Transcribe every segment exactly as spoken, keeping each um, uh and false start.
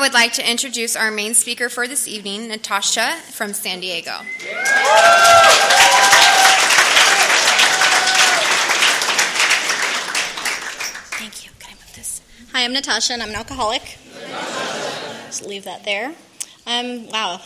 would like to introduce our main speaker for this evening, Natasha from San Diego. Thank you. Can I move this? Hi, I'm Natasha, and I'm an alcoholic. Just leave that there. Um, wow.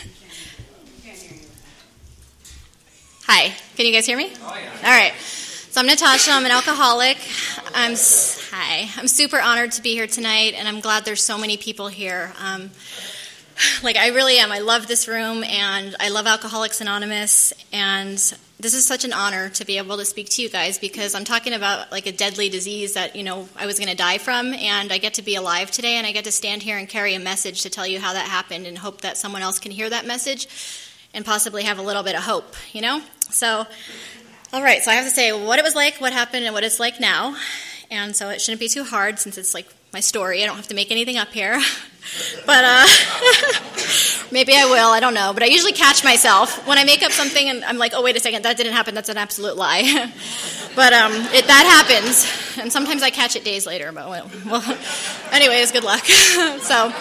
Hi. Can you guys hear me? Oh, yeah. All right. So I'm Natasha. I'm an alcoholic. I'm hi. I'm super honored to be here tonight, and I'm glad there's so many people here. Um, like I really am. I love this room, and I love Alcoholics Anonymous, and this is such an honor to be able to speak to you guys because I'm talking about like a deadly disease that you know I was going to die from, and I get to be alive today, and I get to stand here and carry a message to tell you how that happened, and hope that someone else can hear that message, and possibly have a little bit of hope. You know, so. All right, so I have to say what it was like, what happened, and what it's like now. And so it shouldn't be too hard since it's like my story. I don't have to make anything up here. But uh, maybe I will, I don't know. But I usually catch myself when I make up something and I'm like, oh, wait a second, that didn't happen. That's an absolute lie. But um, it, that happens. And sometimes I catch it days later. But well, well anyways, good luck. So...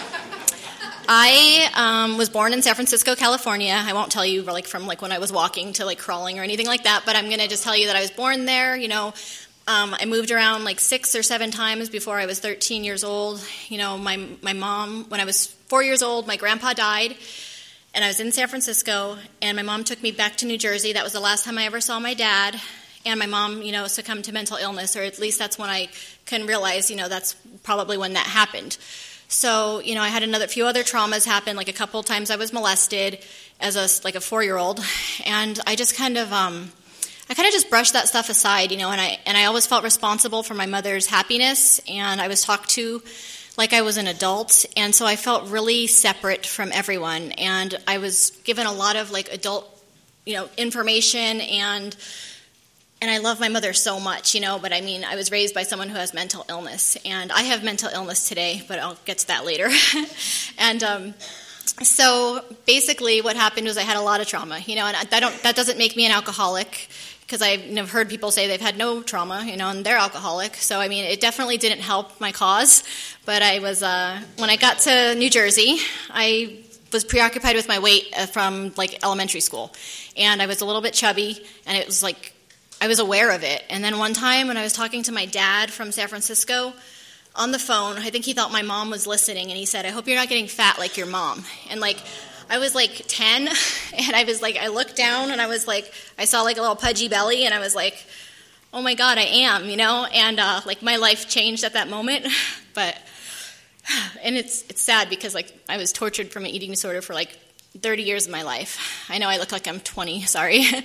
I um, was born in San Francisco, California. I won't tell you like from like when I was walking to like crawling or anything like that, but I'm going to just tell you that I was born there. You know, um, I moved around like six or seven times before I was thirteen years old. You know, my my mom, when I was four years old, my grandpa died, and I was in San Francisco, and my mom took me back to New Jersey. That was the last time I ever saw my dad, and my mom, you know, succumbed to mental illness, or at least that's when I can realize, you know, that's probably when that happened. So, you know, I had another few other traumas happen. Like a couple times I was molested as a like a four-year-old, and I just kind of um, I kind of just brushed that stuff aside, you know. And I and I always felt responsible for my mother's happiness, and I was talked to like I was an adult, and so I felt really separate from everyone. And I was given a lot of like adult, you know, information and. And I love my mother so much, you know, but I mean, I was raised by someone who has mental illness, and I have mental illness today, but I'll get to that later. and um, so basically what happened was I had a lot of trauma, you know, and I don't, that doesn't make me an alcoholic, because I've you know, heard people say they've had no trauma, you know, and they're alcoholic. So, I mean, it definitely didn't help my cause, but I was, uh, when I got to New Jersey, I was preoccupied with my weight from, like, elementary school, and I was a little bit chubby, and it was like, I was aware of it. And then one time when I was talking to my dad from San Francisco on the phone, I think he thought my mom was listening, and he said, I hope you're not getting fat like your mom. And like, I was like ten, and I was like, I looked down, and I was like, I saw like a little pudgy belly, and I was like, oh my God, I am, you know? And uh, like my life changed at that moment. But, and it's it's sad because like I was tortured from an eating disorder for like thirty years of my life. I know I look like I'm twenty, sorry. But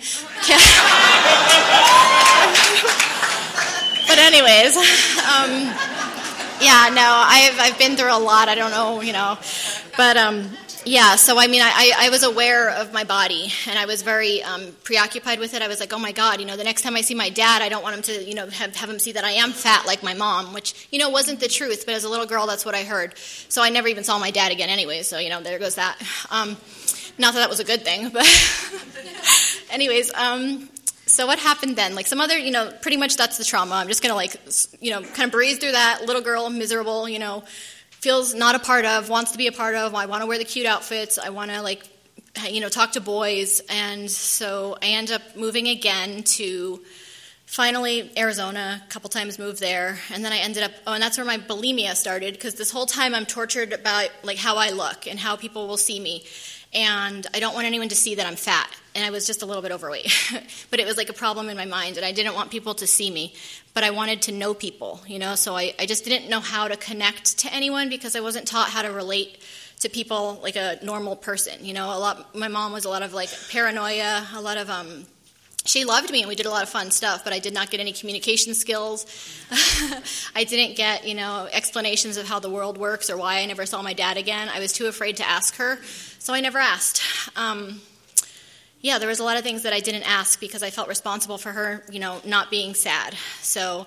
anyways, um, yeah, no, I've I've been through a lot. I don't know, you know, but um, yeah. So I mean, I I was aware of my body, and I was very um, preoccupied with it. I was like, oh my God, you know, the next time I see my dad, I don't want him to, you know, have have him see that I am fat like my mom, which you know wasn't the truth. But as a little girl, that's what I heard. So I never even saw my dad again, anyway. So you know, there goes that. Um, Not that that was a good thing, but anyways, um, so what happened then? Like some other, you know, pretty much that's the trauma. I'm just going to like, you know, kind of breeze through that. Little girl, miserable, you know, feels not a part of, wants to be a part of. I want to wear the cute outfits. I want to like, you know, talk to boys. And so I end up moving again to finally Arizona, a couple times moved there. And then I ended up, oh, and that's where my bulimia started, because this whole time I'm tortured about like how I look and how people will see me. And I don't want anyone to see that I'm fat. And I was just a little bit overweight. But it was like a problem in my mind, and I didn't want people to see me. But I wanted to know people, you know, so I, I just didn't know how to connect to anyone because I wasn't taught how to relate to people like a normal person, you know. A lot. My mom was a lot of like paranoia, a lot of, um, she loved me and we did a lot of fun stuff, but I did not get any communication skills. I didn't get, you know, explanations of how the world works or why I never saw my dad again. I was too afraid to ask her. So I never asked. Um, yeah, there was a lot of things that I didn't ask because I felt responsible for her, you know, not being sad. So,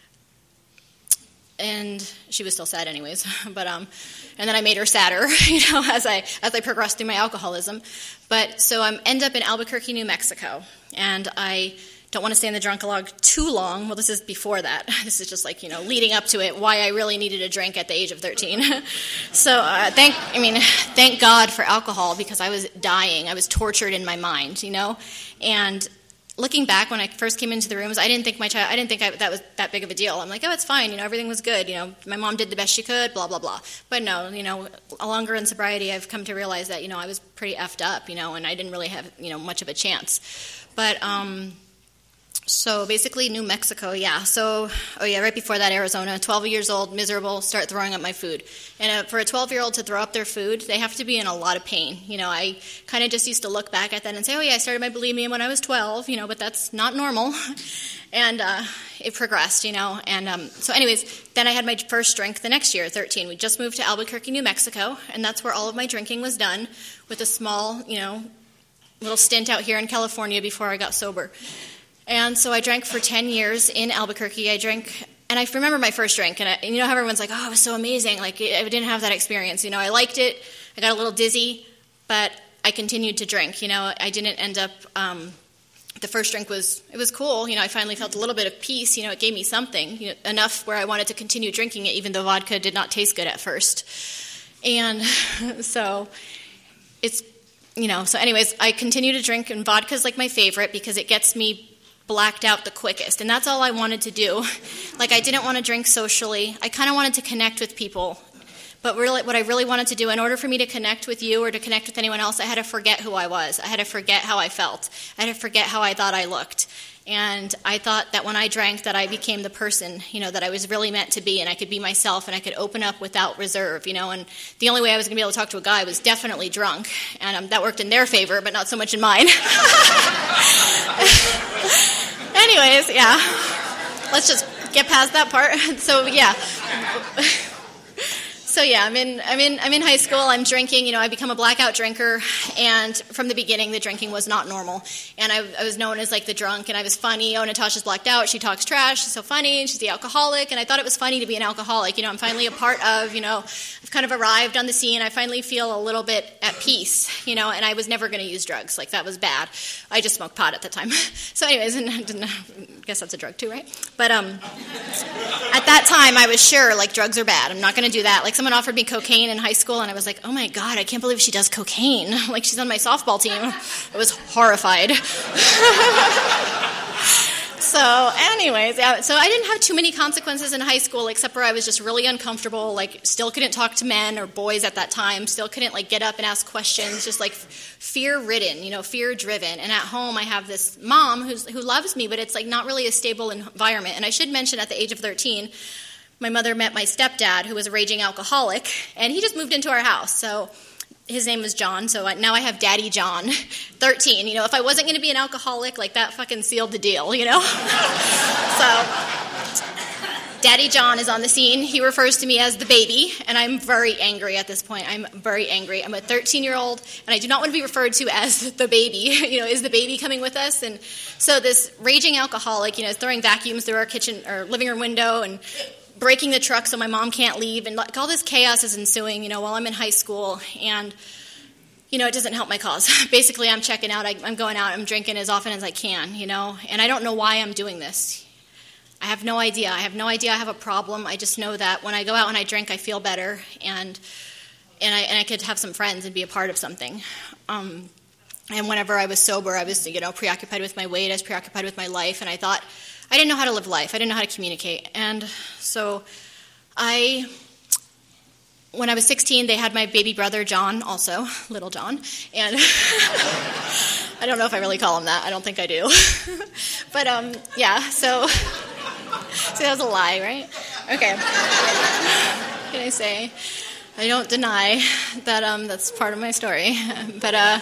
and she was still sad anyways. But um, and then I made her sadder, you know, as I as I progressed through my alcoholism. But so I end up in Albuquerque, New Mexico, and I don't want to stay in the drunk-a-log too long. Well, this is before that. This is just like, you know, leading up to it, why I really needed a drink at the age of thirteen. So uh, thank, I mean, thank God for alcohol, because I was dying. I was tortured in my mind, you know. And looking back, when I first came into the rooms, I didn't think my child, I didn't think I, that was that big of a deal. I'm like, oh, it's fine, you know, everything was good. You know, my mom did the best she could, blah, blah, blah. But no, you know, longer in sobriety, I've come to realize that, you know, I was pretty effed up, you know, and I didn't really have, you know, much of a chance. But, um... So basically New Mexico, yeah. So, oh yeah, right before that, Arizona, twelve years old, miserable, start throwing up my food. And uh, for a twelve-year-old to throw up their food, they have to be in a lot of pain. You know, I kind of just used to look back at that and say, oh yeah, I started my bulimia when I was twelve, you know, but that's not normal. And uh, it progressed, you know. And um, so anyways, then I had my first drink the next year, thirteen. We just moved to Albuquerque, New Mexico, and that's where all of my drinking was done, with a small, you know, little stint out here in California before I got sober. And so I drank for ten years in Albuquerque. I drank, and I remember my first drink, and, I, and you know how everyone's like, oh, it was so amazing. Like, I didn't have that experience. You know, I liked it. I got a little dizzy, but I continued to drink. You know, I didn't end up, um, the first drink was, it was cool. You know, I finally felt a little bit of peace. You know, it gave me something, you know, enough where I wanted to continue drinking it, even though vodka did not taste good at first. And so it's, you know, so anyways, I continue to drink, and vodka's like my favorite because it gets me blacked out the quickest, and that's all I wanted to do. Like, I didn't want to drink socially. I kind of wanted to connect with people, but really, what I really wanted to do, in order for me to connect with you or to connect with anyone else, I had to forget who I was. I had to forget how I felt. I had to forget how I thought I looked. And I thought that when I drank, that I became the person, you know, that I was really meant to be, and I could be myself, and I could open up without reserve, you know. And the only way I was going to be able to talk to a guy was definitely drunk, and um, that worked in their favor, but not so much in mine. Anyways, yeah, let's just get past that part. So yeah. So yeah, I'm in, I'm in, I'm in high school. I'm drinking. You know, I become a blackout drinker, and from the beginning, the drinking was not normal. And I, I was known as like the drunk, and I was funny. Oh, Natasha's blacked out. She talks trash. She's so funny. And she's the alcoholic. And I thought it was funny to be an alcoholic. You know, I'm finally a part of. You know, I've kind of arrived on the scene. I finally feel a little bit at peace. You know, and I was never going to use drugs. Like, that was bad. I just smoked pot at the time. So, anyways, and I didn't, I guess that's a drug too, right? But um, at that time, I was sure like drugs are bad. I'm not going to do that. Like, someone offered me cocaine in high school, and I was like, oh my God, I can't believe she does cocaine. Like, she's on my softball team. I was horrified. So anyways, yeah, so I didn't have too many consequences in high school, except where I was just really uncomfortable, like still couldn't talk to men or boys at that time, still couldn't like get up and ask questions, just like fear-ridden, you know, fear-driven. And at home I have this mom who's, who loves me, but it's like not really a stable environment. And I should mention, at the age of thirteen, my mother met my stepdad, who was a raging alcoholic, and he just moved into our house. So his name was John, so now I have Daddy John, thirteen. You know, if I wasn't going to be an alcoholic, like, that fucking sealed the deal, you know? So Daddy John is on the scene. He refers to me as the baby, and I'm very angry at this point. I'm very angry. I'm a thirteen-year-old, and I do not want to be referred to as the baby. You know, is the baby coming with us? And so this raging alcoholic, you know, is throwing vacuums through our kitchen or living room window and breaking the truck so my mom can't leave, and like all this chaos is ensuing, you know, while I'm in high school, and, you know, it doesn't help my cause. Basically, I'm checking out, I, I'm going out, I'm drinking as often as I can, you know, and I don't know why I'm doing this. I have no idea. I have no idea I have a problem. I just know that when I go out and I drink, I feel better, and and I, and I could have some friends and be a part of something. Um, and whenever I was sober, I was, you know, preoccupied with my weight, I was preoccupied with my life, and I thought, I didn't know how to live life. I didn't know how to communicate. And so I, when I was sixteen, they had my baby brother, John, also, little John. And I don't know if I really call him that. I don't think I do. But, um, yeah, so, see, that was a lie, right? Okay. What can I say? I don't deny that um, that's part of my story. But, uh,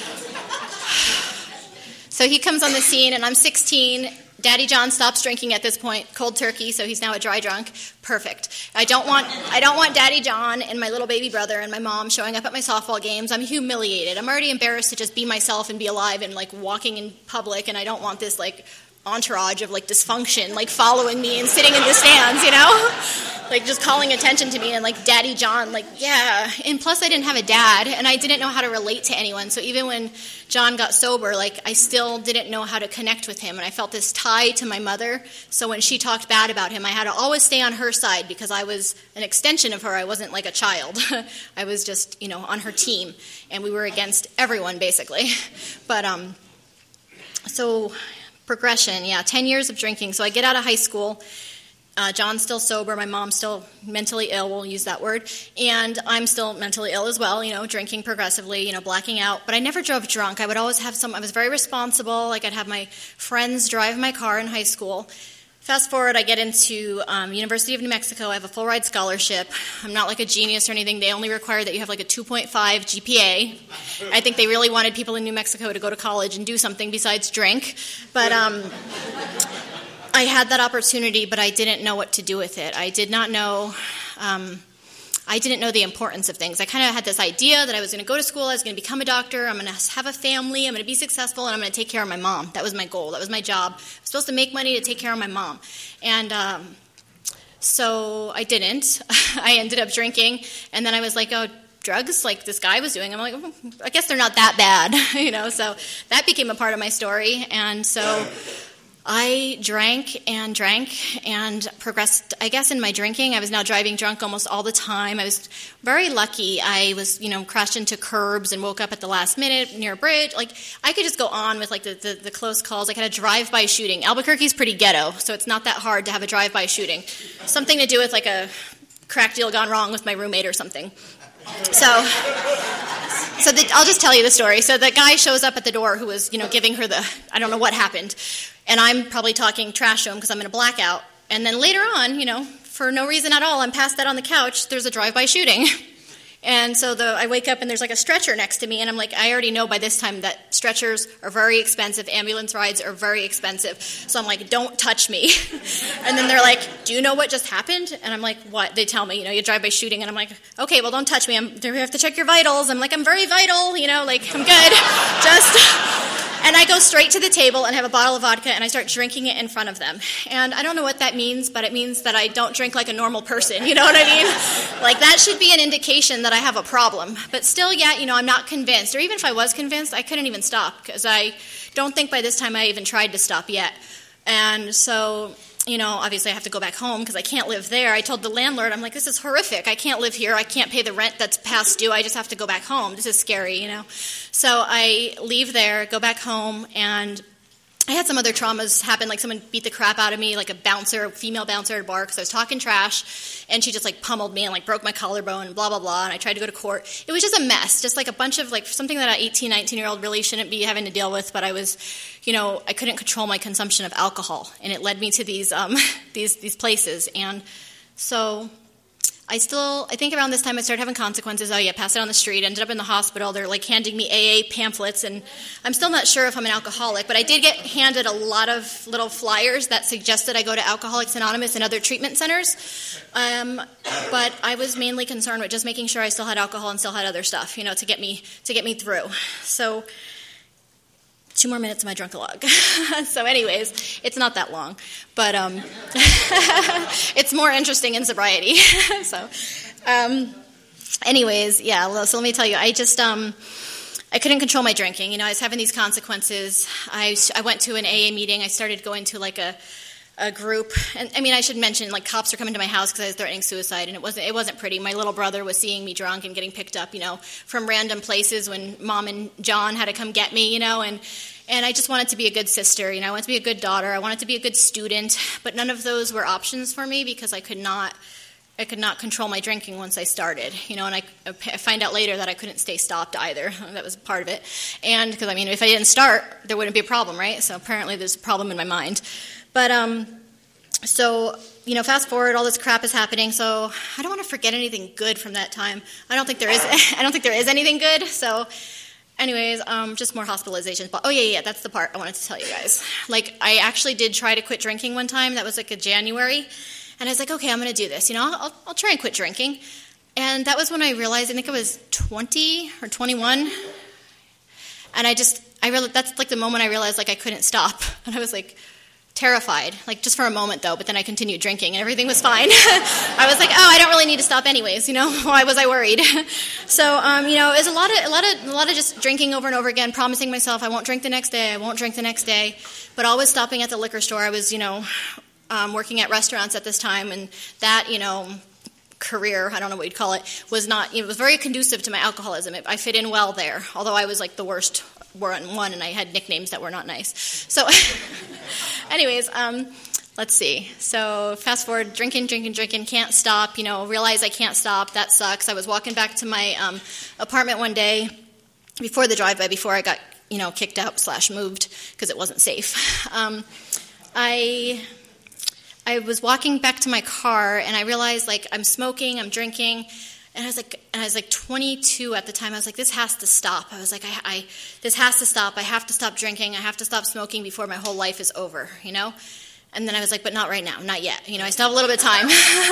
so he comes on the scene, and I'm sixteen. Daddy John stops drinking at this point, cold turkey, so he's now a dry drunk. Perfect. I don't want I don't want Daddy John and my little baby brother and my mom showing up at my softball games. I'm humiliated. I'm already embarrassed to just be myself and be alive and like walking in public, and I don't want this like entourage of like dysfunction like following me and sitting in the stands, you know? like just calling attention to me and like Daddy John, like, yeah. And plus I didn't have a dad and I didn't know how to relate to anyone. So even when John got sober, like I still didn't know how to connect with him. And I felt this tie to my mother. So when she talked bad about him, I had to always stay on her side because I was an extension of her. I wasn't like a child. I was just, you know, on her team. And we were against everyone basically. But, um, so progression, yeah, ten years of drinking. So I get out of high school. Uh, John's still sober. My mom's still mentally ill. We'll use that word. And I'm still mentally ill as well, you know, drinking progressively, you know, blacking out. But I never drove drunk. I would always have some, I was very responsible. Like I'd have my friends drive my car in high school. Fast forward, I get into um, University of New Mexico. I have a full ride scholarship. I'm not like a genius or anything. They only require that you have like a two point five G P A. I think they really wanted people in New Mexico to go to college and do something besides drink. But um, I had that opportunity, but I didn't know what to do with it. I did not know. Um, I didn't know the importance of things. I kind of had this idea that I was going to go to school, I was going to become a doctor, I'm going to have a family, I'm going to be successful, and I'm going to take care of my mom. That was my goal. That was my job. I was supposed to make money to take care of my mom. And um, so I didn't. I ended up drinking, and then I was like, oh, drugs like this guy was doing. I'm like, oh, I guess they're not that bad, you know. So that became a part of my story, and so I drank and drank and progressed, I guess, in my drinking. I was now driving drunk almost all the time. I was very lucky. I was, you know, crashed into curbs and woke up at the last minute near a bridge. Like, I could just go on with, like, the, the, the close calls. I had a drive-by shooting. Albuquerque's pretty ghetto, so it's not that hard to have a drive-by shooting. Something to do with, like, a crack deal gone wrong with my roommate or something. So, so the, I'll just tell you the story. So the guy shows up at the door who was, you know, giving her the, I don't know what happened. And I'm probably talking trash to him because I'm in a blackout. And then later on, you know, for no reason at all, I'm passed out on the couch. There's a drive-by shooting. And so the, I wake up and there's like a stretcher next to me. And I'm like, I already know by this time that stretchers are very expensive. Ambulance rides are very expensive. So I'm like, don't touch me. And then they're like, do you know what just happened? And I'm like, what? They tell me, you know, you drive-by shooting. And I'm like, okay, well, don't touch me. I'm, we have to check your vitals. I'm like, I'm very vital, you know, like, I'm good. Just... And I go straight to the table and have a bottle of vodka, and I start drinking it in front of them. And I don't know what that means, but it means that I don't drink like a normal person. You know what I mean? Like, that should be an indication that I have a problem. But still, yet, you know, I'm not convinced. Or even if I was convinced, I couldn't even stop, because I don't think by this time I even tried to stop yet. And so, you know, obviously I have to go back home because I can't live there. I told the landlord, I'm like, this is horrific. I can't live here. I can't pay the rent that's past due. I just have to go back home. This is scary, you know. So I leave there, go back home, and I had some other traumas happen. Like someone beat the crap out of me, like a bouncer, a female bouncer at a bar, because I was talking trash, and she just like pummeled me and like broke my collarbone and blah, blah, blah, and I tried to go to court. It was just a mess, just like a bunch of like something that an eighteen, nineteen-year-old really shouldn't be having to deal with, but I was, you know, I couldn't control my consumption of alcohol, and it led me to these um, these these places. And so I still, I think around this time I started having consequences. Oh yeah, passed out on the street, ended up in the hospital. They're like handing me A A pamphlets, and I'm still not sure if I'm an alcoholic, but I did get handed a lot of little flyers that suggested I go to Alcoholics Anonymous and other treatment centers. Um, but I was mainly concerned with just making sure I still had alcohol and still had other stuff, you know, to get me to get me through. So two more minutes of my drunk-a-log. So anyways, it's not that long, but um, it's more interesting in sobriety. So um, anyways, yeah, so let me tell you, I just, um, I couldn't control my drinking. You know, I was having these consequences. I, I went to an A A meeting. I started going to like a a group, and I mean, I should mention, like, cops were coming to my house because I was threatening suicide, and it wasn't it wasn't pretty. My little brother was seeing me drunk and getting picked up, you know, from random places when Mom and John had to come get me, you know, and and I just wanted to be a good sister, you know, I wanted to be a good daughter, I wanted to be a good student, but none of those were options for me because I could not I could not control my drinking once I started, you know, and I, I find out later that I couldn't stay stopped either. That was part of it, and because, I mean, if I didn't start, there wouldn't be a problem, right? So apparently there's a problem in my mind. But, um, so, you know, fast forward, all this crap is happening, so I don't want to forget anything good from that time. I don't think there is, I don't think there is anything good, so anyways, um, just more hospitalizations. But, oh, yeah, yeah, that's the part I wanted to tell you guys. Like, I actually did try to quit drinking one time. That was like a January, and I was like, okay, I'm going to do this, you know, I'll, I'll try and quit drinking. And that was when I realized, I think I was twenty or twenty-one, and I just, I realized, that's like the moment I realized, like, I couldn't stop, and I was like, terrified, like just for a moment though, but then I continued drinking and everything was fine. I was like, oh, I don't really need to stop anyways, you know, why was I worried? So, um, you know, it was a lot of, a lot of, a lot of just drinking over and over again, promising myself I won't drink the next day, I won't drink the next day, but always stopping at the liquor store. I was, you know, um, working at restaurants at this time, and that, you know, career, I don't know what you'd call it, was not, it was very conducive to my alcoholism. It, I fit in well there, although I was like the worst one, and I had nicknames that were not nice. So anyways, um, let's see. So fast forward, drinking, drinking, drinking, can't stop, you know, realize I can't stop. That sucks. I was walking back to my um, apartment one day before the drive-by, before I got, you know, kicked out slash moved because it wasn't safe. Um, I... I was walking back to my car, and I realized, like, I'm smoking, I'm drinking, and I was like, and I was like twenty-two at the time. I was like, this has to stop. I was like, I, I, this has to stop. I have to stop drinking. I have to stop smoking before my whole life is over, you know? And then I was like, but not right now, not yet. You know, I still have a little bit of time.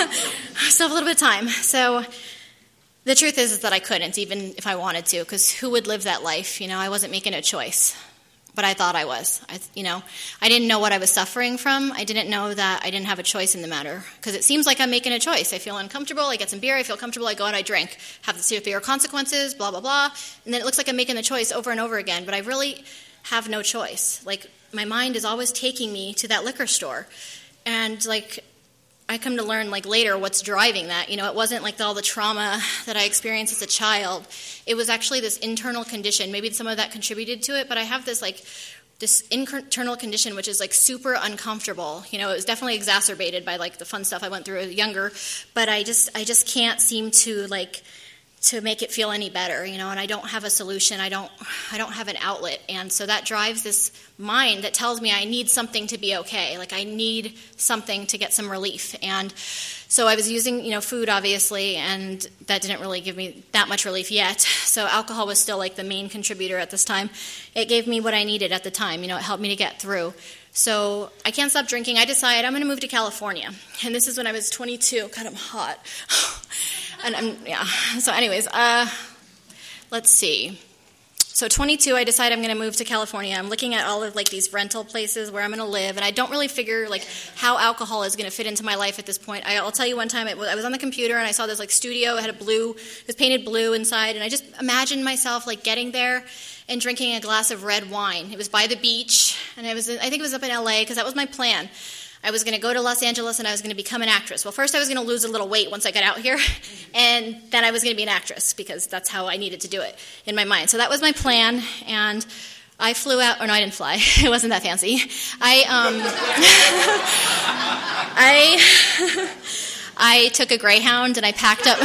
I still have a little bit of time. So the truth is, is that I couldn't, even if I wanted to, because who would live that life? You know, I wasn't making a choice. But I thought I was. I, you know, I didn't know what I was suffering from. I didn't know that I didn't have a choice in the matter. Because it seems like I'm making a choice. I feel uncomfortable. I get some beer. I feel comfortable. I go out. I drink. Have the severe consequences. Blah blah blah. And then it looks like I'm making the choice over and over again. But I really have no choice. Like, my mind is always taking me to that liquor store, and like, I come to learn, like, later what's driving that. You know, it wasn't like all the trauma that I experienced as a child. It was actually this internal condition. Maybe some of that contributed to it, but I have this, like, this internal condition which is, like, super uncomfortable. You know, it was definitely exacerbated by, like, the fun stuff I went through as younger, but I just, I just can't seem to, like, to make it feel any better, you know, and I don't have a solution. I don't I don't have an outlet. And so that drives this mind that tells me I need something to be okay. Like, I need something to get some relief. And so I was using, you know, food, obviously, and that didn't really give me that much relief yet. So alcohol was still, like, the main contributor at this time. It gave me what I needed at the time. You know, it helped me to get through. So I can't stop drinking. I decide I'm going to move to California. And this is when I was twenty-two. God, I'm hot. And I'm, yeah. So anyways, uh, let's see. So twenty-two, I decide I'm going to move to California. I'm looking at all of, like, these rental places where I'm going to live, and I don't really figure, like, how alcohol is going to fit into my life at this point. I, I'll tell you one time, it was, I was on the computer, and I saw this, like, studio. It had a blue, it was painted blue inside, and I just imagined myself, like, getting there and drinking a glass of red wine. It was by the beach, and I was, I think it was up in L A, because that was my plan. I was going to go to Los Angeles, and I was going to become an actress. Well, first I was going to lose a little weight once I got out here, and then I was going to be an actress, because that's how I needed to do it in my mind. So that was my plan, and I flew out, or no, I didn't fly. It wasn't that fancy. I, um, I, I took a Greyhound, and I packed up.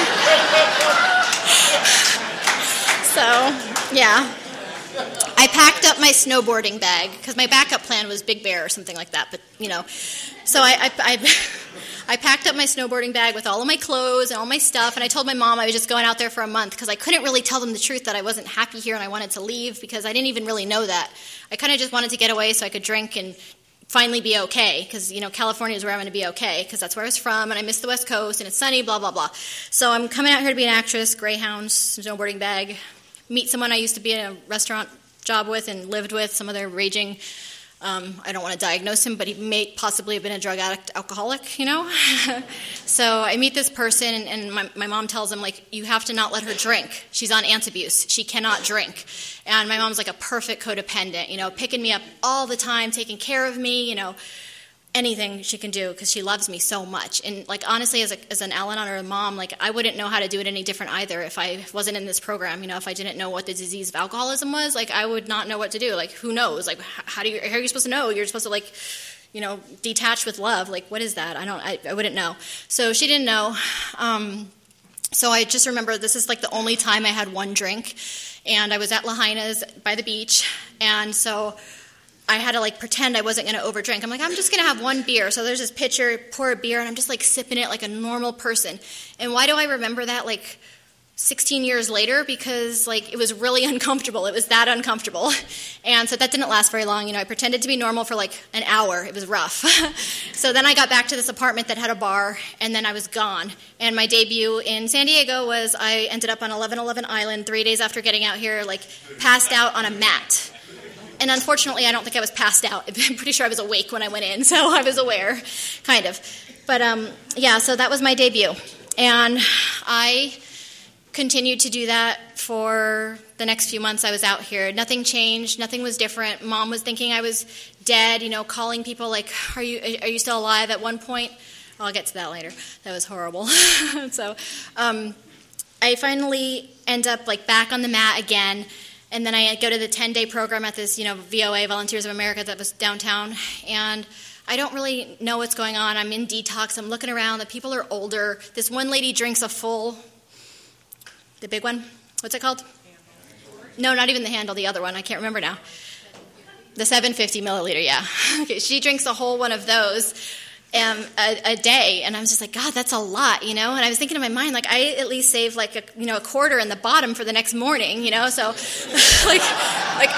So, yeah. I packed up my snowboarding bag, because my backup plan was Big Bear or something like that, but, you know. So I, I, I, I packed up my snowboarding bag with all of my clothes and all my stuff, and I told my mom I was just going out there for a month, because I couldn't really tell them the truth that I wasn't happy here and I wanted to leave, because I didn't even really know that. I kind of just wanted to get away so I could drink and finally be okay, because, you know, California is where I'm going to be okay, because that's where I was from, and I miss the West Coast, and it's sunny, blah, blah, blah. So I'm coming out here to be an actress, Greyhound, snowboarding bag, meet someone I used to be in a restaurant job with and lived with, some other raging, um, I don't want to diagnose him, but he may possibly have been a drug addict, alcoholic, you know? So I meet this person, and, and my, my mom tells him, like, you have to not let her drink. She's on Antabuse. She cannot drink. And my mom's like a perfect codependent, you know, picking me up all the time, taking care of me, you know, anything she can do, because she loves me so much. And, like, honestly, as, a, as an Al-Anon or a mom, like, I wouldn't know how to do it any different either if I wasn't in this program. You know, if I didn't know what the disease of alcoholism was, like, I would not know what to do. Like, who knows? Like, how do you, how are you supposed to know? You're supposed to, like, you know, detach with love. Like, what is that? I don't, I, I wouldn't know. So she didn't know. Um, so I just remember this is, like, the only time I had one drink. And I was at Lahaina's by the beach. And so I had to, like, pretend I wasn't going to overdrink. I'm like, I'm just going to have one beer. So there's this pitcher, pour a beer, and I'm just, like, sipping it like a normal person. And why do I remember that, like, sixteen years later? Because, like, it was really uncomfortable. It was that uncomfortable. And so that didn't last very long. You know, I pretended to be normal for, like, an hour. It was rough. So then I got back to this apartment that had a bar, and then I was gone. And my debut in San Diego was I ended up on eleven eleven Island three days after getting out here, like, passed out on a mat. and unfortunately, I don't think I was passed out. I'm pretty sure I was awake when I went in, so I was aware, kind of. But um, yeah, so that was my debut. And I continued to do that for the next few months I was out here. Nothing changed. Nothing was different. Mom was thinking I was dead, you know, calling people like, are you are you still alive at one point? I'll get to that later. That was horrible. so um, I finally end up like back on the mat again. And then I go to the ten-day program at this, you know, V O A, Volunteers of America, that was downtown. And I don't really know what's going on. I'm in detox. I'm looking around. The people are older. This one lady drinks a full, the big one. What's it called? No, not even the handle. The other one. I can't remember now. The seven fifty milliliter, yeah. Okay, she drinks a whole one of those um, a, a day. And I was just like, God, that's a lot, you know? And I was thinking in my mind, like, I at least save, like, a, you know, a quarter in the bottom for the next morning, you know? So, like, like,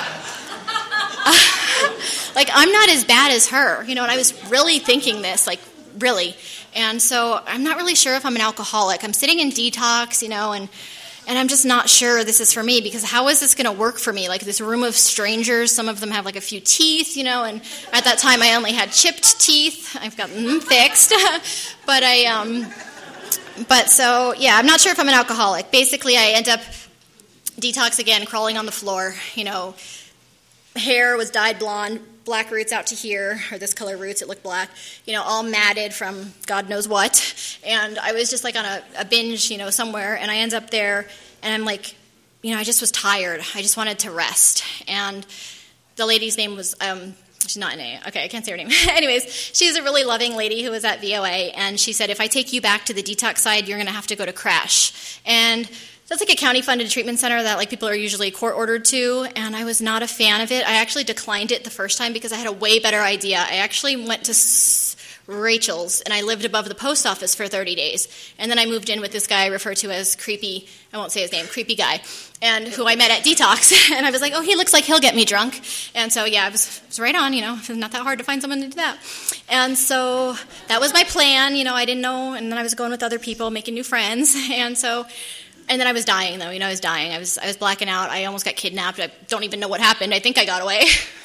uh, like, I'm not as bad as her, you know? And I was really thinking this, like, really. And so I'm not really sure if I'm an alcoholic. I'm sitting in detox, you know, and And I'm just not sure this is for me, because how is this going to work for me? Like this room of strangers, some of them have like a few teeth, you know, and at that time I only had chipped teeth. I've gotten them fixed. but I, um, but so, yeah, I'm not sure if I'm an alcoholic. Basically, I end up detox again, crawling on the floor, you know, hair was dyed blonde, black roots out to here, or this color roots, it looked black, you know, all matted from God knows what, and I was just like on a, a binge, you know, somewhere, and I end up there, and I'm like, you know, I just was tired, I just wanted to rest, and the lady's name was, um, she's not an A, okay, I can't say her name, anyways, she's a really loving lady who was at V O A, and she said, if I take you back to the detox side, you're going to have to go to crash, and that's like a county-funded treatment center that like people are usually court-ordered to, and I was not a fan of it. I actually declined it the first time because I had a way better idea. I actually went to S- Rachel's, and I lived above the post office for thirty days, and then I moved in with this guy I refer to as creepy, I won't say his name, creepy guy, and who I met at detox, and I was like, oh, he looks like he'll get me drunk, and so, yeah, I was, it was right on, you know, it's not that hard to find someone to do that, and so that was my plan, you know, I didn't know, and then I was going with other people, making new friends, and so... And then I was dying, though. You know, I was dying. I was I was blacking out. I almost got kidnapped. I don't even know what happened. I think I got away.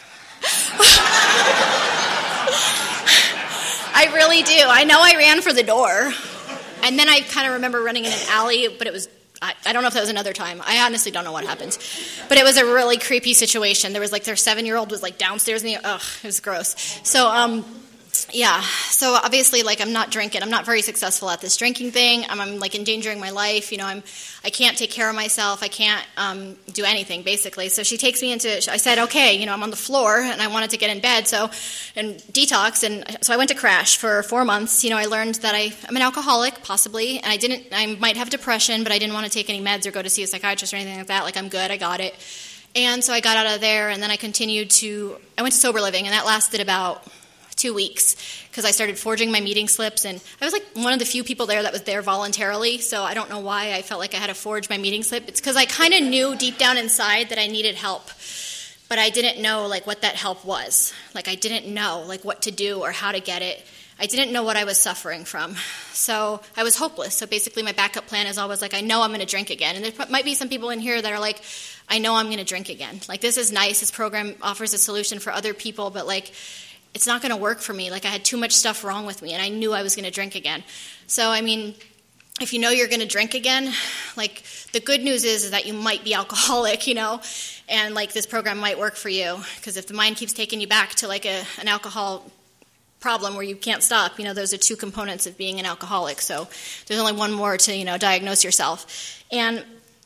I really do. I know I ran for the door. And then I kind of remember running in an alley, but it was, I, I don't know if that was another time. I honestly don't know what happened. But it was a really creepy situation. There was like their seven-year-old was like downstairs in the, ugh, it was gross. So, um... Yeah, so obviously, like, I'm not drinking. I'm not very successful at this drinking thing. I'm, I'm like, endangering my life. You know, I'm, I can't take care of myself. I can't um, do anything, basically. So she takes me into, I said, okay, you know, I'm on the floor, and I wanted to get in bed, so, and detox, and so I went to crash for four months. You know, I learned that I, I'm an alcoholic, possibly, and I didn't, I might have depression, but I didn't want to take any meds or go to see a psychiatrist or anything like that. Like, I'm good, I got it. And so I got out of there, and then I continued to, I went to sober living, and that lasted about two weeks because I started forging my meeting slips, and I was like one of the few people there that was there voluntarily, so I don't know why I felt like I had to forge my meeting slip. It's because I kind of knew deep down inside that I needed help, but I didn't know like what that help was. Like I didn't know like what to do or how to get it. I didn't know what I was suffering from, so I was hopeless. So basically my backup plan is always like, I know I'm going to drink again, and there might be some people in here that are like, I know I'm going to drink again. Like this is nice, this program offers a solution for other people, but like it's not going to work for me. Like I had too much stuff wrong with me, and I knew I was going to drink again. So, I mean, if you know you're going to drink again, like the good news is, is that you might be alcoholic, you know, and like this program might work for you. Because if the mind keeps taking you back to like a, an alcohol problem where you can't stop, you know, those are two components of being an alcoholic. So there's only one more to, you know, diagnose yourself. And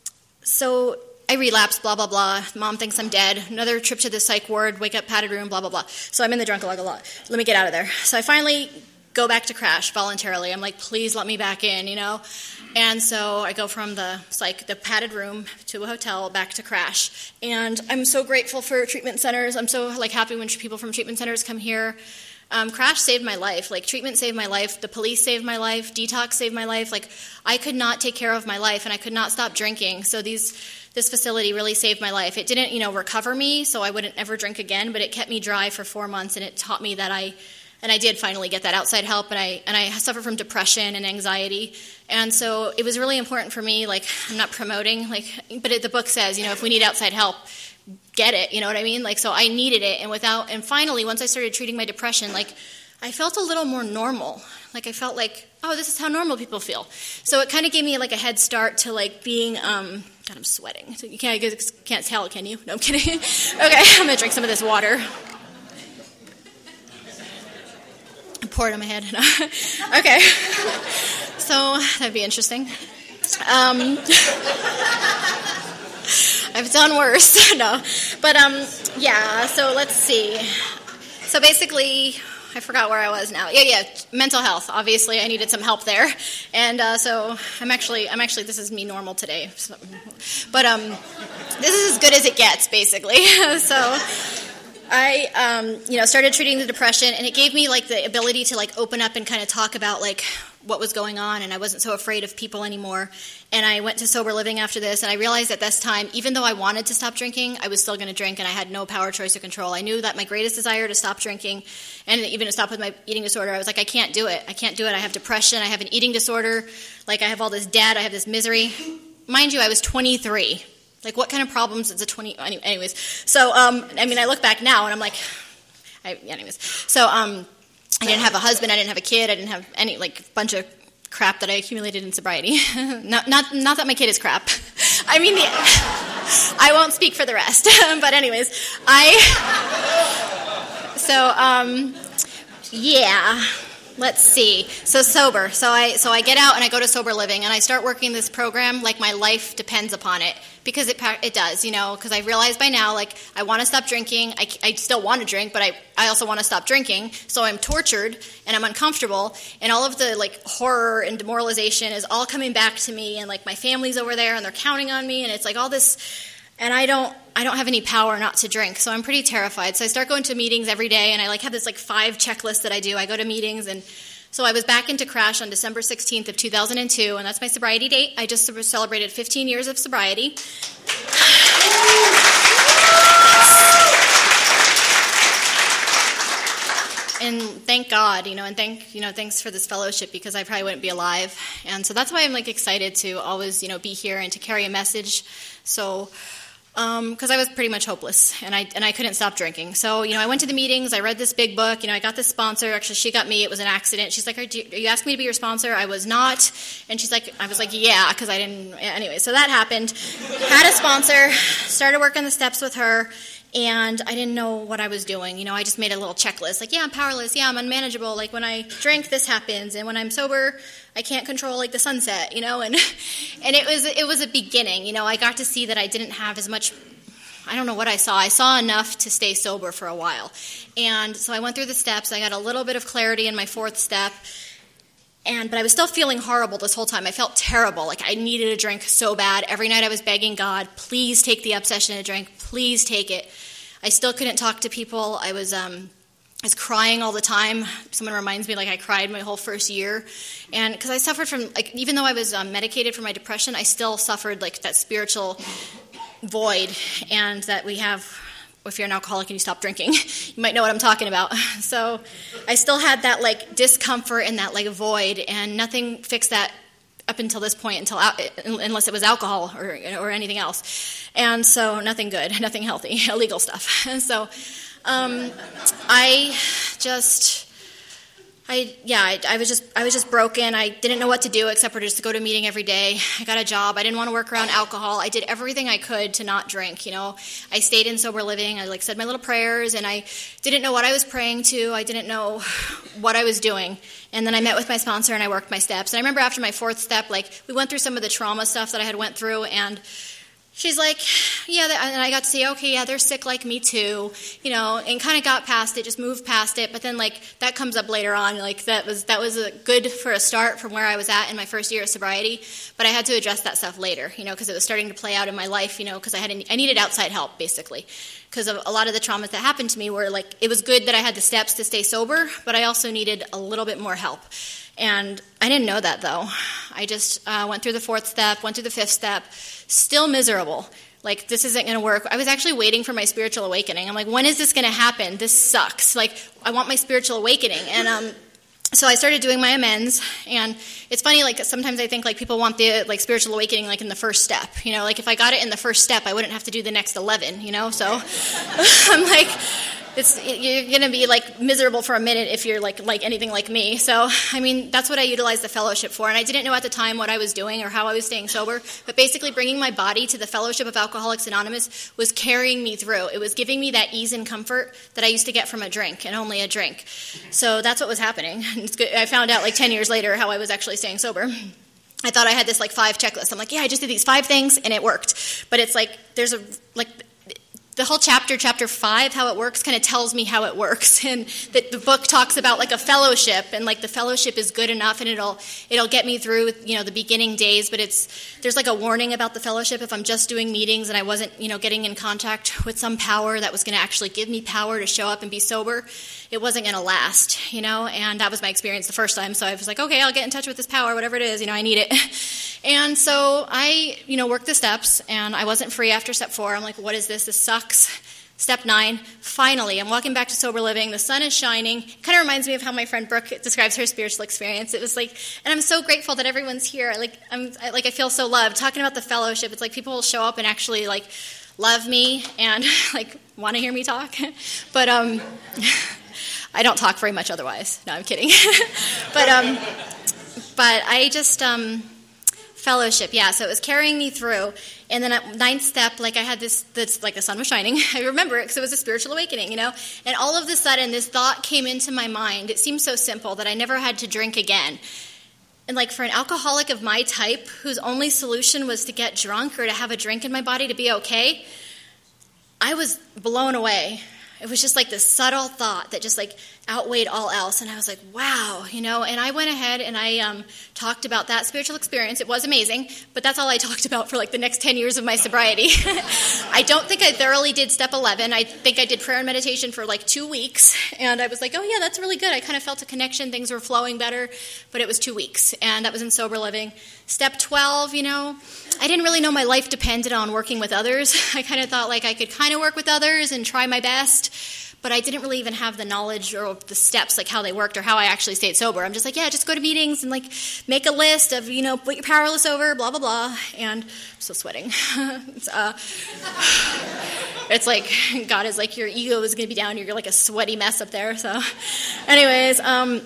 so I relapsed, blah, blah, blah. Mom thinks I'm dead. Another trip to the psych ward, wake up, padded room, blah, blah, blah. So I'm in the drunk-a-log a lot. Let me get out of there. So I finally go back to crash voluntarily. I'm like, please let me back in, you know? And so I go from the psych, the padded room to a hotel back to crash. And I'm so grateful for treatment centers. I'm so like happy when people from treatment centers come here. Um, crash saved my life. Like, treatment saved my life. The police saved my life. Detox saved my life. Like, I could not take care of my life, and I could not stop drinking. So these, this facility really saved my life. It didn't, you know, recover me, so I wouldn't ever drink again, but it kept me dry for four months, and it taught me that I, and I did finally get that outside help, and I, and I suffer from depression and anxiety. And so it was really important for me. Like, I'm not promoting, like, but it, the book says, you know, if we need outside help, get it, you know what I mean? Like, so I needed it, and without, and finally, once I started treating my depression, like, I felt a little more normal. Like, I felt like, oh, this is how normal people feel. So it kind of gave me, like, a head start to, like, being, um, God, I'm sweating. So you can't, you can't tell, can you? No, I'm kidding. Okay, I'm going to drink some of this water. Pour it on my head. Okay. So that'd be interesting. Um, I've done worse. No. But, um, yeah, so let's see. So basically, I forgot where I was now. Yeah, yeah, mental health. Obviously, I needed some help there. And uh, so I'm actually, I'm actually, this is me normal today. So, but um, this is as good as it gets, basically. So I, um, you know, started treating the depression, and it gave me, like, the ability to, like, open up and kind of talk about, like, what was going on, and I wasn't so afraid of people anymore. And I went to sober living after this, and I realized at this time, even though I wanted to stop drinking, I was still going to drink, and I had no power, choice, or control. I knew that my greatest desire to stop drinking, and even to stop with my eating disorder, I was like, I can't do it. I can't do it. I have depression. I have an eating disorder. Like, I have all this debt. I have this misery. Mind you, I was twenty-three. Like, what kind of problems is a twenty... Anyways, so, um, I mean, I look back now, and I'm like... I, anyways, so, um... I didn't have a husband, I didn't have a kid, I didn't have any, like, bunch of crap that I accumulated in sobriety. not, not not that my kid is crap. I mean, the, I won't speak for the rest. But anyways, I, so, um, yeah, let's see. So sober. So I, so I get out and I go to sober living, and I start working this program like my life depends upon it. Because it it does, you know, because I realize by now, like, I want to stop drinking. I, I still want to drink, but I, I also want to stop drinking. So I'm tortured, and I'm uncomfortable, and all of the, like, horror and demoralization is all coming back to me, and, like, my family's over there, and they're counting on me, and it's, like, all this, and I don't I don't have any power not to drink, so I'm pretty terrified. So I start going to meetings every day, and I, like, have this, like, five checklists that I do. I go to meetings, and so I was back into Crash on December sixteenth of two thousand two, and that's my sobriety date. I just celebrated fifteen years of sobriety. And thank God, you know, and thank, you know, thanks for this fellowship, because I probably wouldn't be alive. And so that's why I'm, like, excited to always, you know, be here and to carry a message. So... because um, I was pretty much hopeless, and I and I couldn't stop drinking. So, you know, I went to the meetings, I read this big book, you know, I got this sponsor. Actually, she got me. It was an accident. She's like, are you, are you asking me to be your sponsor? I was not. And she's like, I was like, yeah, because I didn't. Anyway, so that happened. Had a sponsor, started working the steps with her, and I didn't know what I was doing. You know, I just made a little checklist. Like, yeah, I'm powerless. Yeah, I'm unmanageable. Like, when I drink, this happens. And when I'm sober, I can't control, like, the sunset, you know. And and it was it was a beginning. You know, I got to see that I didn't have as much, I don't know what I saw. I saw enough to stay sober for a while. And so I went through the steps. I got a little bit of clarity in my fourth step. And but I was still feeling horrible this whole time. I felt terrible. Like, I needed a drink so bad. Every night I was begging God, please take the obsession to drink. Please take it. I still couldn't talk to people. I was um, I was crying all the time. Someone reminds me, like, I cried my whole first year. And because I suffered from, like, even though I was um, medicated for my depression, I still suffered, like, that spiritual void, and that we have. If you're an alcoholic and you stop drinking, you might know what I'm talking about. So I still had that, like, discomfort and that, like, void, and nothing fixed that up until this point, until unless it was alcohol or or anything else. And so nothing good, nothing healthy, illegal stuff. And so um, I just... I yeah, I, I was just I was just broken. I didn't know what to do except for just to go to a meeting every day. I got a job. I didn't want to work around alcohol. I did everything I could to not drink. You know, I stayed in sober living. I like said my little prayers, and I didn't know what I was praying to. I didn't know what I was doing. And then I met with my sponsor and I worked my steps. And I remember after my fourth step, like, we went through some of the trauma stuff that I had went through, and she's like, yeah, and I got to say, okay, yeah, they're sick like me too, you know, and kind of got past it, just moved past it. But then, like, that comes up later on. Like, that was that was a good for a start from where I was at in my first year of sobriety. But I had to address that stuff later, you know, because it was starting to play out in my life, you know, because I had I needed outside help, basically, because of a lot of the traumas that happened to me were, like, it was good that I had the steps to stay sober, but I also needed a little bit more help. And I didn't know that, though. I just uh, went through the fourth step, went through the fifth step, still miserable. Like, this isn't going to work. I was actually waiting for my spiritual awakening. I'm like, when is this going to happen? This sucks. Like, I want my spiritual awakening. And um, so I started doing my amends, and it's funny, like, sometimes I think, like, people want the, like, spiritual awakening, like, in the first step, you know, like, if I got it in the first step, I wouldn't have to do the next eleven, you know, so I'm like, it's, you're going to be, like, miserable for a minute if you're, like, like anything like me, so, I mean, that's what I utilized the fellowship for, and I didn't know at the time what I was doing or how I was staying sober, but basically bringing my body to the fellowship of Alcoholics Anonymous was carrying me through. It was giving me that ease and comfort that I used to get from a drink, and only a drink, so that's what was happening. It's good. I found out, like, ten years later how I was actually staying sober. I thought I had this, like, five checklist. I'm like, yeah, I just did these five things, and it worked, but it's like, there's a, like, the whole chapter, chapter five, how it works, kind of tells me how it works, and that the book talks about like a fellowship, and like the fellowship is good enough, and it'll it'll get me through, you know, the beginning days. But it's there's like a warning about the fellowship. If I'm just doing meetings and I wasn't, you know, getting in contact with some power that was going to actually give me power to show up and be sober, it wasn't going to last, you know. And that was my experience the first time. So I was like, okay, I'll get in touch with this power, whatever it is, you know, I need it. And so I, you know, worked the steps, and I wasn't free after step four. I'm like, what is this? This sucks. Step nine, finally, I'm walking back to sober living. The sun is shining. It kind of reminds me of how my friend Brooke describes her spiritual experience. It was like, and I'm so grateful that everyone's here. Like, I'm I, like, I feel so loved. Talking about the fellowship, it's like people will show up and actually like love me and like want to hear me talk. But um, I don't talk very much otherwise. No, I'm kidding. but um, but I just um. Fellowship, yeah, so it was carrying me through, and then at ninth step, like I had this, this like the sun was shining, I remember it because it was a spiritual awakening, you know, and all of a sudden this thought came into my mind. It seemed so simple that I never had to drink again, and like for an alcoholic of my type, whose only solution was to get drunk or to have a drink in my body to be okay, I was blown away. It was just like this subtle thought that just like outweighed all else. And I was like, wow, you know, and I went ahead and I um, talked about that spiritual experience. It was amazing, but that's all I talked about for like the next ten years of my sobriety. I don't think I thoroughly did step eleven. I think I did prayer and meditation for like two weeks. And I was like, oh yeah, that's really good. I kind of felt a connection. Things were flowing better, but it was two weeks. And that was in sober living. Step twelve, you know, I didn't really know my life depended on working with others. I kind of thought like I could kind of work with others and try my best, but I didn't really even have the knowledge or the steps, like how they worked or how I actually stayed sober. I'm just like, yeah, just go to meetings and like make a list of, you know, what you're powerless over, blah, blah, blah. And I'm still sweating. it's, uh, it's like, God is like, your ego is going to be down. You're like a sweaty mess up there. So anyways, um,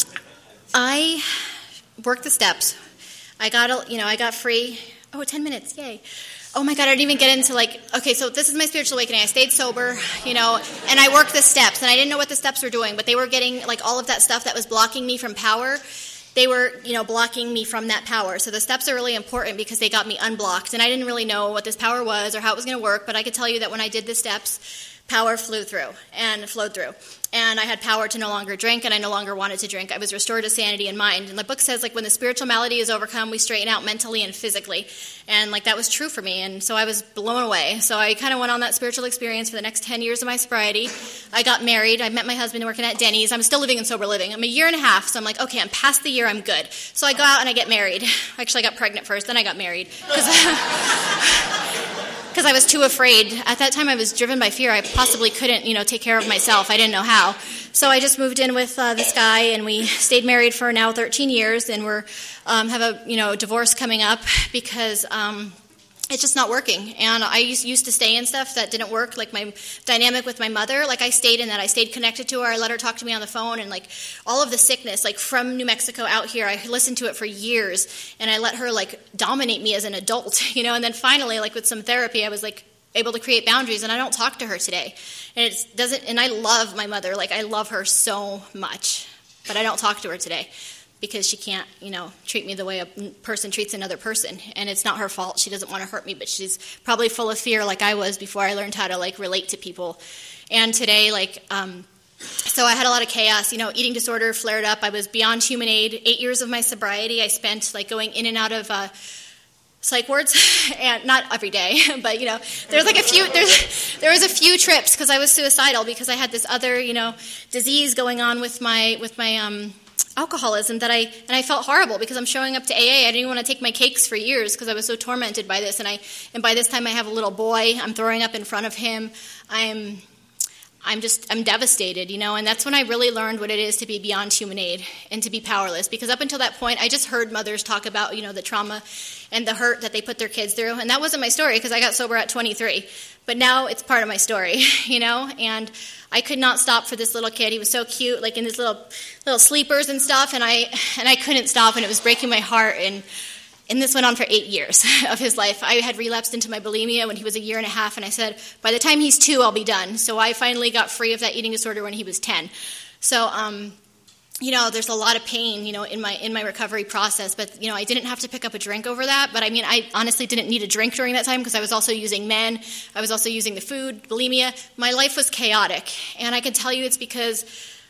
I worked the steps. I got, you know, I got free. Oh, ten minutes, yay. Oh my God, I didn't even get into like, okay, so this is my spiritual awakening. I stayed sober, you know, and I worked the steps, and I didn't know what the steps were doing, but they were getting like all of that stuff that was blocking me from power. They were, you know, blocking me from that power. So the steps are really important because they got me unblocked, and I didn't really know what this power was or how it was going to work, but I could tell you that when I did the steps, power flew through and flowed through. And I had power to no longer drink, and I no longer wanted to drink. I was restored to sanity and mind. And the book says, like, when the spiritual malady is overcome, we straighten out mentally and physically. And, like, that was true for me. And so I was blown away. So I kind of went on that spiritual experience for the next ten years of my sobriety. I got married. I met my husband working at Denny's. I'm still living in sober living. I'm a year and a half, so I'm like, okay, I'm past the year. I'm good. So I go out and I get married. Actually, I got pregnant first, then I got married. Because because I was too afraid. At that time, I was driven by fear. I possibly couldn't, you know, take care of myself. I didn't know how. So I just moved in with uh, this guy, and we stayed married for now thirteen years, and we're um, have a, you know, divorce coming up because um, it's just not working. And I used, used to stay in stuff that didn't work, like my dynamic with my mother. Like, I stayed in that. I stayed connected to her. I let her talk to me on the phone, and, like, all of the sickness, like, from New Mexico out here, I listened to it for years, and I let her, like, dominate me as an adult, you know. And then finally, like, with some therapy, I was, like, able to create boundaries, and I don't talk to her today. And it doesn't, and I love my mother. Like, I love her so much, but I don't talk to her today because she can't, you know, treat me the way a person treats another person. And it's not her fault. She doesn't want to hurt me, but she's probably full of fear like I was before I learned how to, like, relate to people. And today, like, um, so I had a lot of chaos, you know, eating disorder flared up. I was beyond human aid. Eight years of my sobriety I spent, like, going in and out of uh, psych wards, and not every day, but, you know, there's like a few, there's, there was a few trips because I was suicidal because I had this other, you know, disease going on with my, with my, um, alcoholism that I, and I felt horrible because I'm showing up to A A. I didn't even want to take my cakes for years because I was so tormented by this. And I, and by this time I have a little boy. I'm throwing up in front of him. I'm, I'm just, I'm devastated, you know, and that's when I really learned what it is to be beyond human aid and to be powerless. Because up until that point, I just heard mothers talk about, you know, the trauma and the hurt that they put their kids through. And that wasn't my story because I got sober at twenty-three. But now it's part of my story, you know, and I could not stop for this little kid. He was so cute, like in his little little sleepers and stuff, and I and I couldn't stop, and it was breaking my heart. And And this went on for eight years of his life. I had relapsed into my bulimia when he was a year and a half, and I said, by the time he's two, I'll be done. So I finally got free of that eating disorder when he was ten. So, um, you know, there's a lot of pain, you know, in my in my recovery process. But, you know, I didn't have to pick up a drink over that. But, I mean, I honestly didn't need a drink during that time because I was also using men. I was also using the food, bulimia. My life was chaotic. And I can tell you it's because,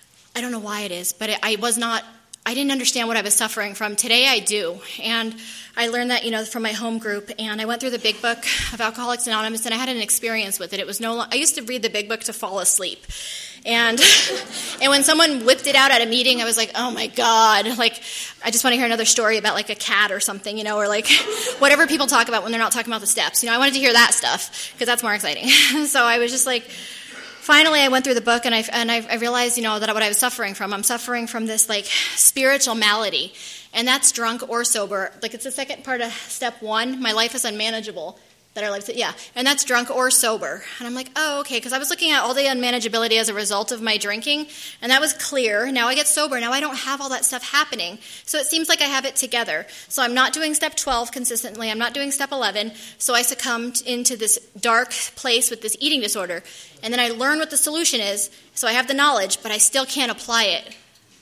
I don't know why it is, but it, I was not, I didn't understand what I was suffering from. Today I do. And I learned that, you know, from my home group, and I went through the Big Book of Alcoholics Anonymous, and I had an experience with it. It was no, I used to read the Big Book to fall asleep, and and when someone whipped it out at a meeting, I was like, oh my God, like I just want to hear another story about like a cat or something, you know, or like whatever people talk about when they're not talking about the steps. You know, I wanted to hear that stuff because that's more exciting. So I was just like, finally, I went through the book, and I and I, I realized, you know, that what I was suffering from, I'm suffering from this like spiritual malady. And that's drunk or sober. Like, it's the second part of step one. My life is unmanageable. That our life, yeah. And that's drunk or sober. And I'm like, oh, okay. Because I was looking at all the unmanageability as a result of my drinking. And that was clear. Now I get sober. Now I don't have all that stuff happening. So it seems like I have it together. So I'm not doing step twelve consistently. I'm not doing step eleven. So I succumbed into this dark place with this eating disorder. And then I learn what the solution is. So I have the knowledge, but I still can't apply it.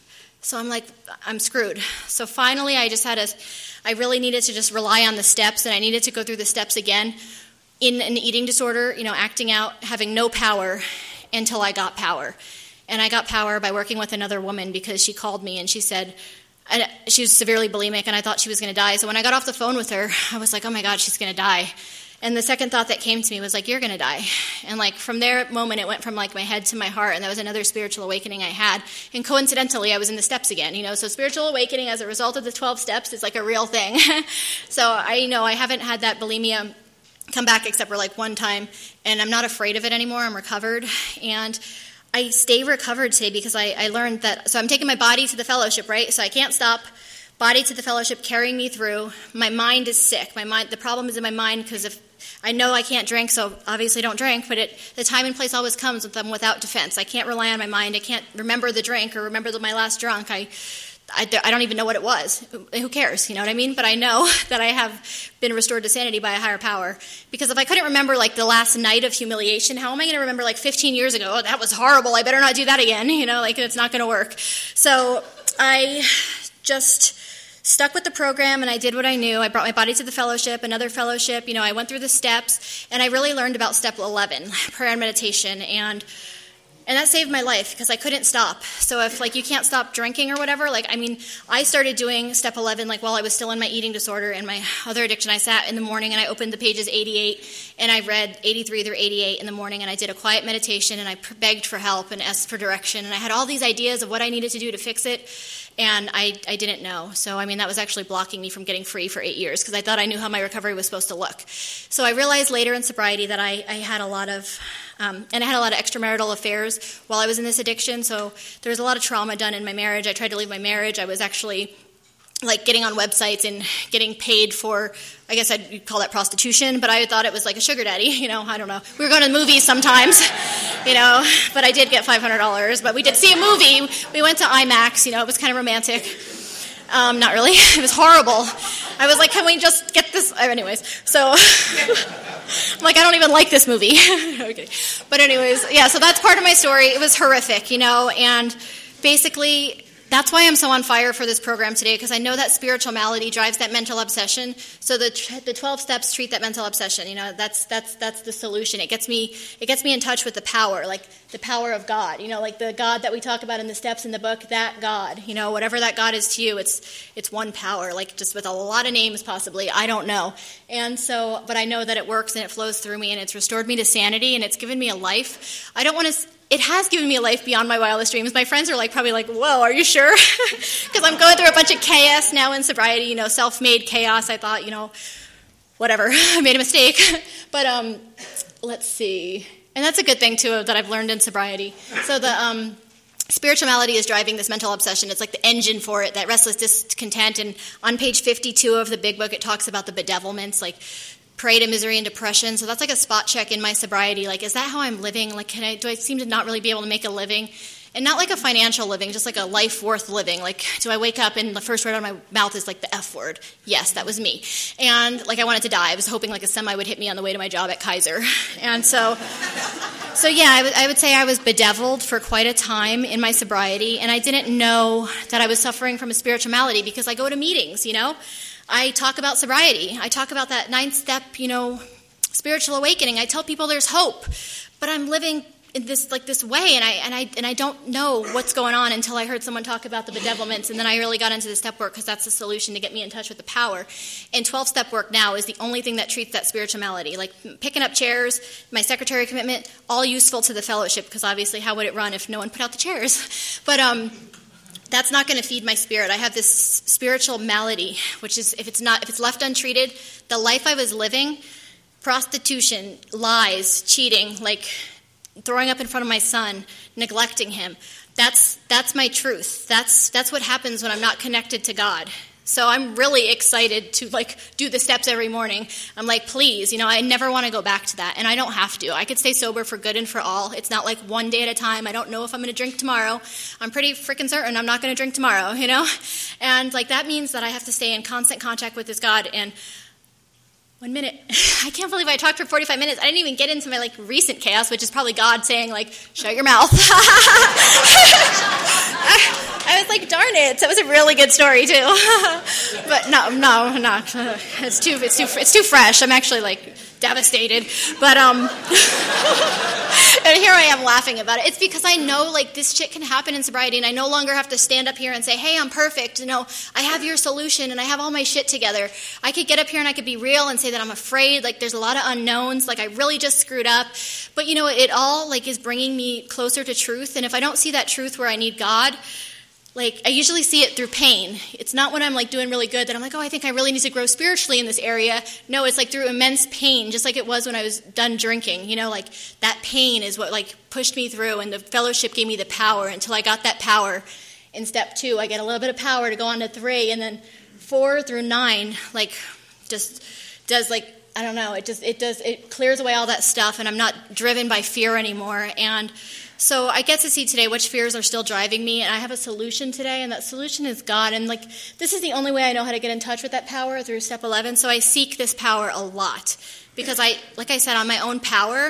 So I'm like, I'm screwed. So finally, I just had a, I really needed to just rely on the steps, and I needed to go through the steps again in an eating disorder, you know, acting out, having no power until I got power. And I got power by working with another woman because she called me and she said, and she was severely bulimic, and I thought she was going to die. So when I got off the phone with her, I was like, oh my God, she's going to die. And the second thought that came to me was like, you're going to die. And like from there moment, it went from like my head to my heart, and that was another spiritual awakening I had. And coincidentally, I was in the steps again, you know. So spiritual awakening as a result of the twelve steps is like a real thing. So I you know I haven't had that bulimia come back except for like one time, and I'm not afraid of it anymore. I'm recovered, and I stay recovered today because I, I learned that. So I'm taking my body to the fellowship, right? So I can't stop. Body to the fellowship, carrying me through. My mind is sick. My mind. The problem is in my mind because if I know I can't drink, so obviously don't drink, but it, the time and place always comes with them without defense. I can't rely on my mind. I can't remember the drink or remember the, my last drunk. I, I, I don't even know what it was. Who cares? You know what I mean? But I know that I have been restored to sanity by a higher power. Because if I couldn't remember like the last night of humiliation, how am I going to remember like fifteen years ago? Oh, that was horrible. I better not do that again. You know, like it's not going to work. So I just stuck with the program, and I did what I knew. I brought my body to the fellowship, another fellowship. You know, I went through the steps, and I really learned about step eleven, prayer and meditation, and and that saved my life because I couldn't stop. So if, like, you can't stop drinking or whatever, like, I mean, I started doing step eleven, like, while I was still in my eating disorder and my other addiction. I sat in the morning, and I opened the pages eighty-eight, and I read eighty-three through eighty-eight in the morning, and I did a quiet meditation, and I begged for help and asked for direction, and I had all these ideas of what I needed to do to fix it. And I, I didn't know. So, I mean, that was actually blocking me from getting free for eight years because I thought I knew how my recovery was supposed to look. So I realized later in sobriety that I, I had a lot of, um, and I had a lot of extramarital affairs while I was in this addiction. So there was a lot of trauma done in my marriage. I tried to leave my marriage. I was actually like getting on websites and getting paid for, I guess I'd call that prostitution, but I thought it was like a sugar daddy, you know, I don't know. We were going to movies sometimes, you know, but I did get five hundred dollars, but we did see a movie. We went to IMAX, you know, it was kind of romantic. Um, not really. It was horrible. I was like, can we just get this? Anyways, so I'm like, I don't even like this movie. Okay. But anyways, yeah, so that's part of my story. It was horrific, you know, and basically that's why I'm so on fire for this program today, because I know that spiritual malady drives that mental obsession. So the the twelve steps treat that mental obsession. You know, that's that's that's the solution. It gets me it gets me in touch with the power, like the power of God. You know, like the God that we talk about in the steps in the book. That God. You know, whatever that God is to you, it's it's one power. Like just with a lot of names, possibly. I don't know. And so, but I know that it works and it flows through me, and it's restored me to sanity, and it's given me a life. I don't want to. It has given me a life beyond my wildest dreams. My friends are like probably like, whoa, are you sure? Because I'm going through a bunch of chaos now in sobriety, you know, self-made chaos. I thought, you know, whatever, I made a mistake. But um, let's see. And that's a good thing, too, that I've learned in sobriety. So the um, spiritual malady is driving this mental obsession. It's like the engine for it, that restless discontent. And on page fifty-two of the big book, it talks about the bedevilments, like prey to misery and depression. So that's like a spot check in my sobriety. Like, is that how I'm living? Like, can I, do I seem to not really be able to make a living? And not like a financial living, just like a life worth living. Like, do I wake up and the first word out of my mouth is like the F word? Yes, that was me. And like I wanted to die. I was hoping like a semi would hit me on the way to my job at Kaiser. And so, so yeah, I, w- I would say I was bedeviled for quite a time in my sobriety. And I didn't know that I was suffering from a spiritual malady because I go to meetings, you know. I talk about sobriety. I talk about that ninth step, you know, spiritual awakening. I tell people there's hope. But I'm living in this like this way, and I and I and I don't know what's going on until I heard someone talk about the bedevilments, and then I really got into the step work because that's the solution to get me in touch with the power. And twelve-step work now is the only thing that treats that spiritual malady. Like picking up chairs, my secretary commitment, all useful to the fellowship because obviously how would it run if no one put out the chairs? But um, that's not going to feed my spirit. I have this spiritual malady, which is if it's not if it's left untreated, the life I was living, prostitution, lies, cheating, like throwing up in front of my son, neglecting him. That's that's my truth. That's that's what happens when I'm not connected to God. So I'm really excited to like do the steps every morning. I'm like, please, you know, I never want to go back to that, and I don't have to. I could stay sober for good and for all. It's not like one day at a time. I don't know if I'm going to drink tomorrow. I'm pretty freaking certain I'm not going to drink tomorrow, you know? And like that means that I have to stay in constant contact with this God. And One minute. I can't believe I talked for forty-five minutes. I didn't even get into my like recent chaos, which is probably God saying like, shut your mouth. I, I was like, darn it. That was a really good story too. But no, no, no. It's too, it's too, it's too fresh. I'm actually like devastated. But um, and here I am laughing about it. It's because I know like this shit can happen in sobriety, and I no longer have to stand up here and say, hey, I'm perfect. You know, I have your solution, and I have all my shit together. I could get up here and I could be real and say that I'm afraid. Like there's a lot of unknowns. Like I really just screwed up. But you know, it all like is bringing me closer to truth. And if I don't see that truth where I need God, like I usually see it through pain. It's not when I'm like doing really good that I'm like, oh, I think I really need to grow spiritually in this area. No, it's like through immense pain, just like it was when I was done drinking. You know, like that pain is what like pushed me through, and the fellowship gave me the power until I got that power. In step two, I get a little bit of power to go on to three, and then four through nine, like just does like, I don't know, it just, it does, it clears away all that stuff, and I'm not driven by fear anymore. And so I get to see today which fears are still driving me, and I have a solution today, and that solution is God. And like this is the only way I know how to get in touch with that power, through step eleven. So I seek this power a lot because I, like I said, on my own power,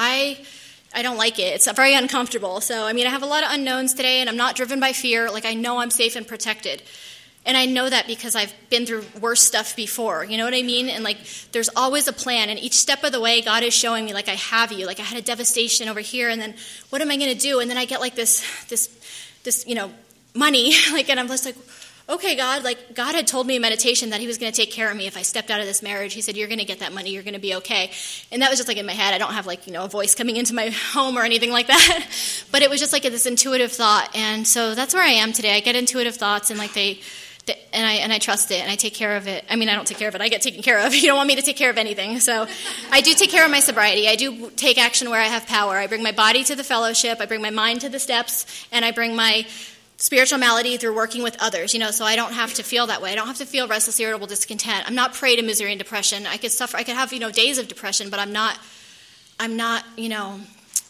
I I don't like it. It's very uncomfortable. So I mean, I have a lot of unknowns today, and I'm not driven by fear. Like I know I'm safe and protected. And I know that because I've been through worse stuff before, you know what I mean? And like, there's always a plan, and each step of the way, God is showing me, like, I have you. Like, I had a devastation over here, and then what am I going to do? And then I get like this, this, this, you know, money, like, and I'm just like, okay, God, like, God had told me in meditation that he was going to take care of me if I stepped out of this marriage. He said, you're going to get that money. You're going to be okay. And that was just like in my head. I don't have like, you know, a voice coming into my home or anything like that. But it was just like this intuitive thought. And so that's where I am today. I get intuitive thoughts, and like they, and I and I trust it, and I take care of it. I mean, I don't take care of it. I get taken care of. You don't want me to take care of anything. So I do take care of my sobriety. I do take action where I have power. I bring my body to the fellowship. I bring my mind to the steps, and I bring my spiritual malady through working with others, you know, so I don't have to feel that way. I don't have to feel restless, irritable, discontent. I'm not prey to misery and depression. I could suffer, I could have, you know, days of depression, but I'm not, I'm not, you know,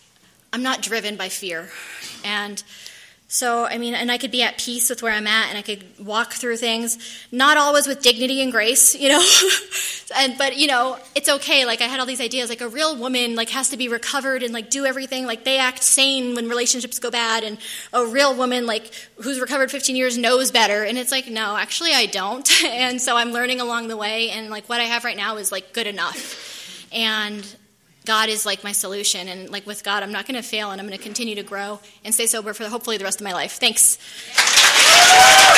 I'm not driven by fear. And so, I mean, and I could be at peace with where I'm at, and I could walk through things, not always with dignity and grace, you know, and but, you know, it's okay. Like, I had all these ideas, like, a real woman, like, has to be recovered and, like, do everything. Like, they act sane when relationships go bad, and a real woman, like, who's recovered fifteen years knows better. And it's like, no, actually, I don't. And so I'm learning along the way, and, like, what I have right now is, like, good enough. And God is like my solution, and like with God, I'm not going to fail, and I'm going to continue to grow and stay sober for hopefully the rest of my life. Thanks.